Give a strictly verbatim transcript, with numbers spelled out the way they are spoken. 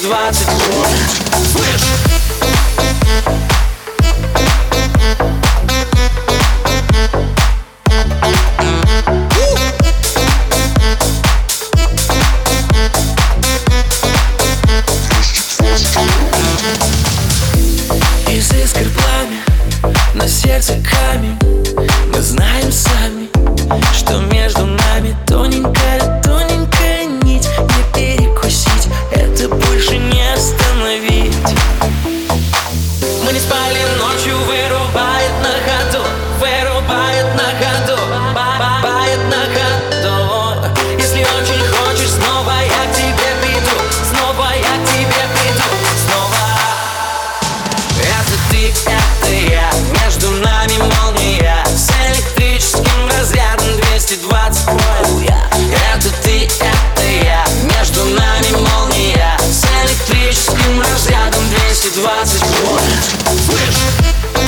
двадцать вольт. Слышь! Из искр пламя, на сердце камень. Мы знаем сами, что между нами тоненькая, тоненькая нить. Не перекусить, это больше не остановить. Мы не спали ночью, вырубает на ходу, вырубает на ходу, бает на ходу. Если очень хочешь, снова я к тебе приду, снова я к тебе приду, снова. Это ты, это я, между нами молния, с электрическим разрядом двести двадцать вольт. Это ты, это я, между нами молния, с электрическим разрядом двести двадцать вольт. Слышь!